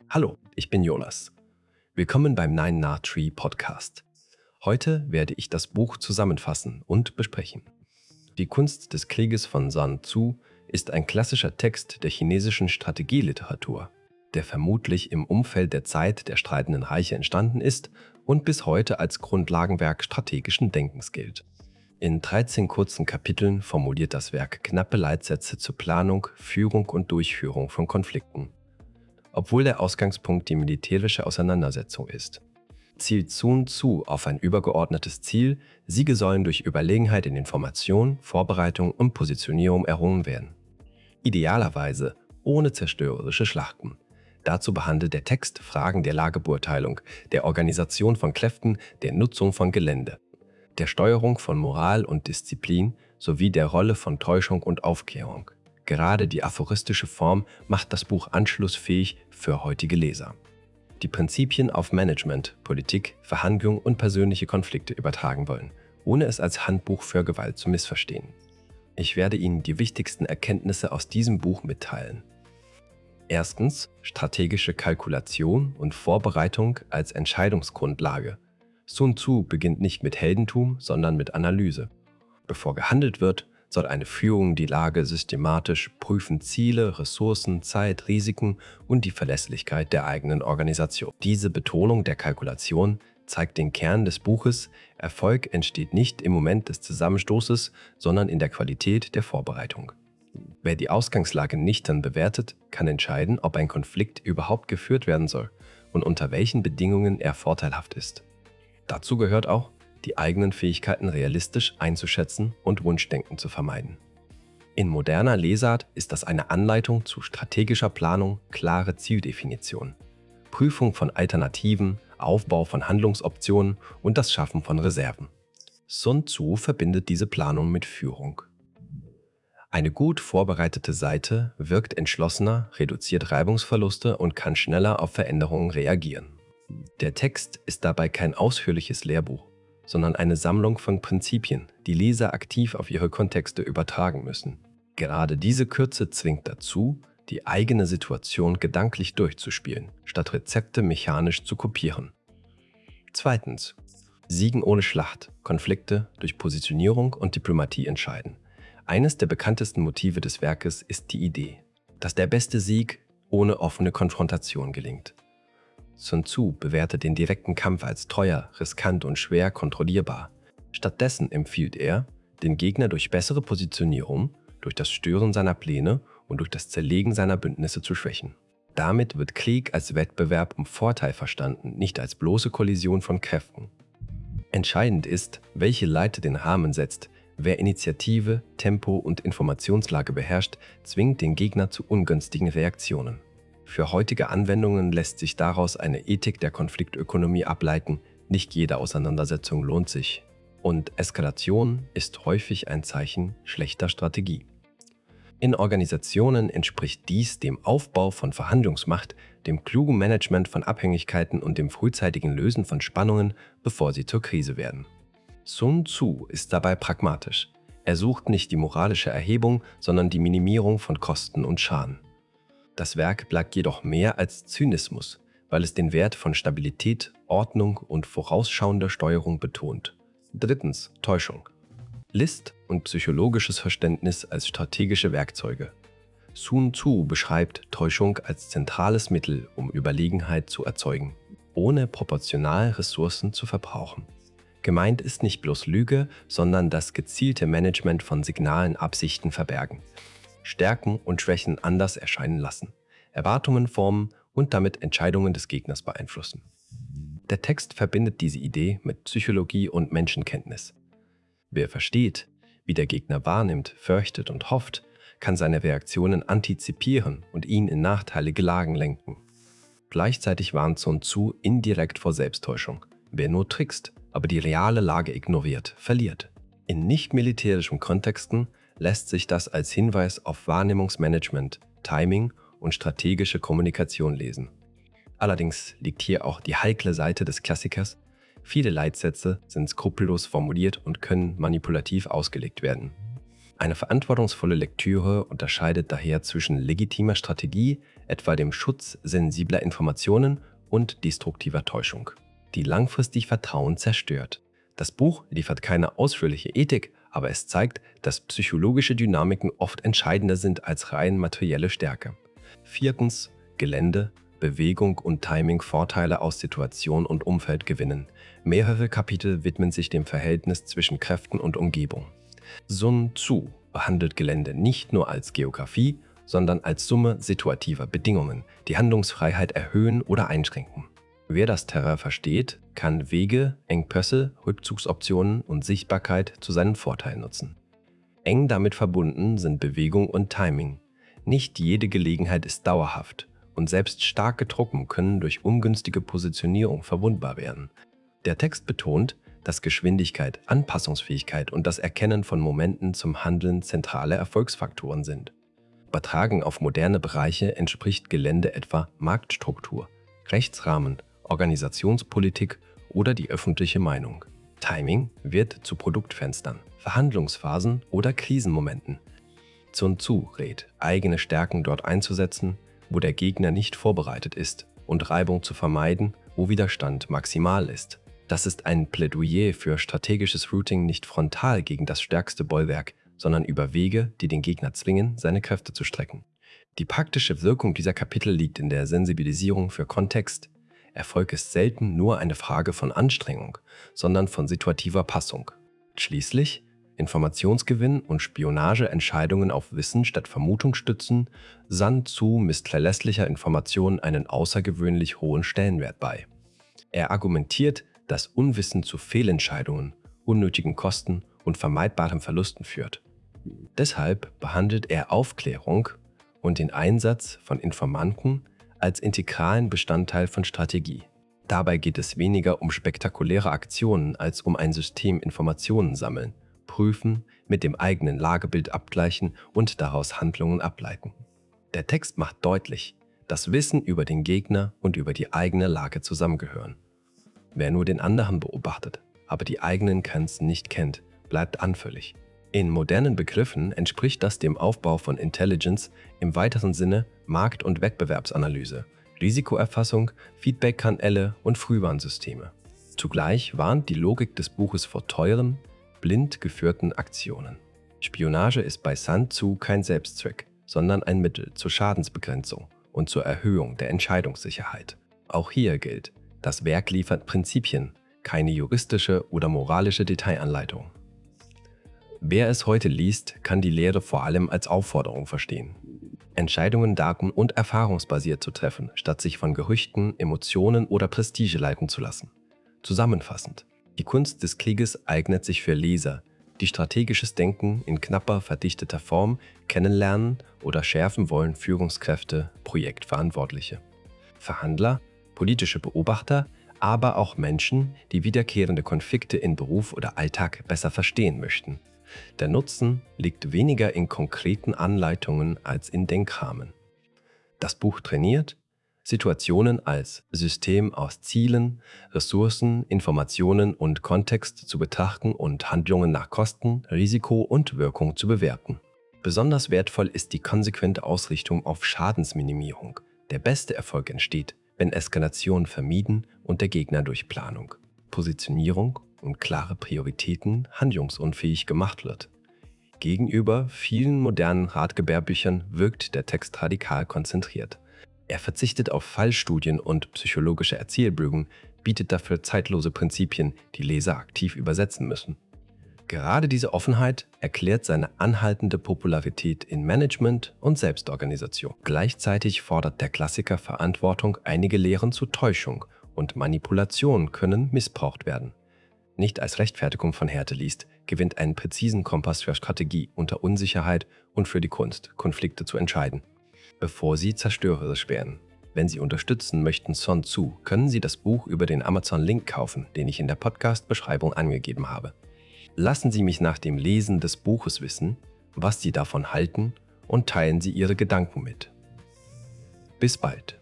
Hallo, ich bin Jonas. Willkommen beim Nine Na Tree Podcast. Heute werde ich das Buch zusammenfassen und besprechen. Die Kunst des Krieges von Sun Tzu ist ein klassischer Text der chinesischen Strategieliteratur, der vermutlich im Umfeld der Zeit der streitenden Reiche entstanden ist und bis heute als Grundlagenwerk strategischen Denkens gilt. In 13 kurzen Kapiteln formuliert das Werk knappe Leitsätze zur Planung, Führung und Durchführung von Konflikten. Obwohl der Ausgangspunkt die militärische Auseinandersetzung ist, zielt Sun Tzu auf ein übergeordnetes Ziel, Siege sollen durch Überlegenheit in Information, Vorbereitung und Positionierung errungen werden. Idealerweise ohne zerstörerische Schlachten. Dazu behandelt der Text Fragen der Lagebeurteilung, der Organisation von Kräften, der Nutzung von Gelände, der Steuerung von Moral und Disziplin sowie der Rolle von Täuschung und Aufklärung. Gerade die aphoristische Form macht das Buch anschlussfähig für heutige Leser. Die Prinzipien auf Management, Politik, Verhandlung und persönliche Konflikte übertragen wollen, ohne es als Handbuch für Gewalt zu missverstehen. Ich werde Ihnen die wichtigsten Erkenntnisse aus diesem Buch mitteilen. Erstens, strategische Kalkulation und Vorbereitung als Entscheidungsgrundlage. Sun Tzu beginnt nicht mit Heldentum, sondern mit Analyse. Bevor gehandelt wird, soll eine Führung die Lage systematisch prüfen, Ziele, Ressourcen, Zeit, Risiken und die Verlässlichkeit der eigenen Organisation. Diese Betonung der Kalkulation zeigt den Kern des Buches: Erfolg entsteht nicht im Moment des Zusammenstoßes, sondern in der Qualität der Vorbereitung. Wer die Ausgangslage nüchtern bewertet, kann entscheiden, ob ein Konflikt überhaupt geführt werden soll und unter welchen Bedingungen er vorteilhaft ist. Dazu gehört auch, die eigenen Fähigkeiten realistisch einzuschätzen und Wunschdenken zu vermeiden. In moderner Lesart ist das eine Anleitung zu strategischer Planung, klare Zieldefinition, Prüfung von Alternativen, Aufbau von Handlungsoptionen und das Schaffen von Reserven. Sun Tzu verbindet diese Planung mit Führung. Eine gut vorbereitete Seite wirkt entschlossener, reduziert Reibungsverluste und kann schneller auf Veränderungen reagieren. Der Text ist dabei kein ausführliches Lehrbuch, sondern eine Sammlung von Prinzipien, die Leser aktiv auf ihre Kontexte übertragen müssen. Gerade diese Kürze zwingt dazu, die eigene Situation gedanklich durchzuspielen, statt Rezepte mechanisch zu kopieren. Zweitens, Siegen ohne Schlacht, Konflikte durch Positionierung und Diplomatie entscheiden. Eines der bekanntesten Motive des Werkes ist die Idee, dass der beste Sieg ohne offene Konfrontation gelingt. Sun Tzu bewertet den direkten Kampf als teuer, riskant und schwer kontrollierbar. Stattdessen empfiehlt er, den Gegner durch bessere Positionierung, durch das Stören seiner Pläne und durch das Zerlegen seiner Bündnisse zu schwächen. Damit wird Krieg als Wettbewerb um Vorteil verstanden, nicht als bloße Kollision von Kräften. Entscheidend ist, welche Leiter den Rahmen setzt. Wer Initiative, Tempo und Informationslage beherrscht, zwingt den Gegner zu ungünstigen Reaktionen. Für heutige Anwendungen lässt sich daraus eine Ethik der Konfliktökonomie ableiten: Nicht jede Auseinandersetzung lohnt sich. Und Eskalation ist häufig ein Zeichen schlechter Strategie. In Organisationen entspricht dies dem Aufbau von Verhandlungsmacht, dem klugen Management von Abhängigkeiten und dem frühzeitigen Lösen von Spannungen, bevor sie zur Krise werden. Sun Tzu ist dabei pragmatisch. Er sucht nicht die moralische Erhebung, sondern die Minimierung von Kosten und Schaden. Das Werk bleibt jedoch mehr als Zynismus, weil es den Wert von Stabilität, Ordnung und vorausschauender Steuerung betont. Drittens, Täuschung. List und psychologisches Verständnis als strategische Werkzeuge. Sun Tzu beschreibt Täuschung als zentrales Mittel, um Überlegenheit zu erzeugen, ohne proportional Ressourcen zu verbrauchen. Gemeint ist nicht bloß Lüge, sondern das gezielte Management von Signalen, Absichten verbergen. Stärken und Schwächen anders erscheinen lassen, Erwartungen formen und damit Entscheidungen des Gegners beeinflussen. Der Text verbindet diese Idee mit Psychologie und Menschenkenntnis. Wer versteht, wie der Gegner wahrnimmt, fürchtet und hofft, kann seine Reaktionen antizipieren und ihn in nachteilige Lagen lenken. Gleichzeitig warnt Sun Tzu indirekt vor Selbsttäuschung. Wer nur trickst, aber die reale Lage ignoriert, verliert. In nicht-militärischen Kontexten lässt sich das als Hinweis auf Wahrnehmungsmanagement, Timing und strategische Kommunikation lesen. Allerdings liegt hier auch die heikle Seite des Klassikers: Viele Leitsätze sind skrupellos formuliert und können manipulativ ausgelegt werden. Eine verantwortungsvolle Lektüre unterscheidet daher zwischen legitimer Strategie, etwa dem Schutz sensibler Informationen, und destruktiver Täuschung, die langfristig Vertrauen zerstört. Das Buch liefert keine ausführliche Ethik, aber es zeigt, dass psychologische Dynamiken oft entscheidender sind als rein materielle Stärke. 4. Gelände, Bewegung und Timing Vorteile aus Situation und Umfeld gewinnen. Mehrere Kapitel widmen sich dem Verhältnis zwischen Kräften und Umgebung. Sun Tzu behandelt Gelände nicht nur als Geografie, sondern als Summe situativer Bedingungen, die Handlungsfreiheit erhöhen oder einschränken. Wer das Terrain versteht, kann Wege, Engpässe, Rückzugsoptionen und Sichtbarkeit zu seinen Vorteilen nutzen. Eng damit verbunden sind Bewegung und Timing. Nicht jede Gelegenheit ist dauerhaft und selbst starke Truppen können durch ungünstige Positionierung verwundbar werden. Der Text betont, dass Geschwindigkeit, Anpassungsfähigkeit und das Erkennen von Momenten zum Handeln zentrale Erfolgsfaktoren sind. Übertragen auf moderne Bereiche entspricht Gelände etwa Marktstruktur, Rechtsrahmen, Organisationspolitik oder die öffentliche Meinung. Timing wird zu Produktfenstern, Verhandlungsphasen oder Krisenmomenten. Sun Tzu rät, eigene Stärken dort einzusetzen, wo der Gegner nicht vorbereitet ist, und Reibung zu vermeiden, wo Widerstand maximal ist. Das ist ein Plädoyer für strategisches Routing nicht frontal gegen das stärkste Bollwerk, sondern über Wege, die den Gegner zwingen, seine Kräfte zu strecken. Die praktische Wirkung dieser Kapitel liegt in der Sensibilisierung für Kontext. Erfolg ist selten nur eine Frage von Anstrengung, sondern von situativer Passung. Schließlich, Informationsgewinn und Spionageentscheidungen auf Wissen statt Vermutung stützen, Sun Tzu misst verlässlicher Informationen einen außergewöhnlich hohen Stellenwert bei. Er argumentiert, dass Unwissen zu Fehlentscheidungen, unnötigen Kosten und vermeidbaren Verlusten führt. Deshalb behandelt er Aufklärung und den Einsatz von Informanten als integralen Bestandteil von Strategie. Dabei geht es weniger um spektakuläre Aktionen als um ein System Informationen sammeln, prüfen, mit dem eigenen Lagebild abgleichen und daraus Handlungen ableiten. Der Text macht deutlich, dass Wissen über den Gegner und über die eigene Lage zusammengehören. Wer nur den anderen beobachtet, aber die eigenen Grenzen nicht kennt, bleibt anfällig. In modernen Begriffen entspricht das dem Aufbau von Intelligence, im weiteren Sinne Markt- und Wettbewerbsanalyse, Risikoerfassung, Feedback-Kanäle und Frühwarnsysteme. Zugleich warnt die Logik des Buches vor teuren, blind geführten Aktionen. Spionage ist bei Sun Tzu kein Selbstzweck, sondern ein Mittel zur Schadensbegrenzung und zur Erhöhung der Entscheidungssicherheit. Auch hier gilt, das Werk liefert Prinzipien, keine juristische oder moralische Detailanleitung. Wer es heute liest, kann die Lehre vor allem als Aufforderung verstehen. Entscheidungen daten- und erfahrungsbasiert zu treffen, statt sich von Gerüchten, Emotionen oder Prestige leiten zu lassen. Zusammenfassend: Die Kunst des Krieges eignet sich für Leser, die strategisches Denken in knapper, verdichteter Form kennenlernen oder schärfen wollen. Führungskräfte, Projektverantwortliche, Verhandler, politische Beobachter, aber auch Menschen, die wiederkehrende Konflikte in Beruf oder Alltag besser verstehen möchten. Der Nutzen liegt weniger in konkreten Anleitungen als in Denkrahmen. Das Buch trainiert, Situationen als System aus Zielen, Ressourcen, Informationen und Kontext zu betrachten und Handlungen nach Kosten, Risiko und Wirkung zu bewerten. Besonders wertvoll ist die konsequente Ausrichtung auf Schadensminimierung. Der beste Erfolg entsteht, wenn Eskalation vermieden und der Gegner durch Planung, Positionierung und klare Prioritäten handlungsunfähig gemacht wird. Gegenüber vielen modernen Ratgeberbüchern wirkt der Text radikal konzentriert. Er verzichtet auf Fallstudien und psychologische Erzählbögen, bietet dafür zeitlose Prinzipien, die Leser aktiv übersetzen müssen. Gerade diese Offenheit erklärt seine anhaltende Popularität in Management und Selbstorganisation. Gleichzeitig fordert der Klassiker Verantwortung, einige Lehren zu Täuschung und Manipulation können missbraucht werden. Nicht als Rechtfertigung von Härte liest, gewinnt einen präzisen Kompass für Strategie unter Unsicherheit und für die Kunst, Konflikte zu entscheiden, bevor sie zerstörerisch werden. Wenn Sie unterstützen möchten Sun Tzu, können Sie das Buch über den Amazon-Link kaufen, den ich in der Podcast-Beschreibung angegeben habe. Lassen Sie mich nach dem Lesen des Buches wissen, was Sie davon halten, und teilen Sie Ihre Gedanken mit. Bis bald.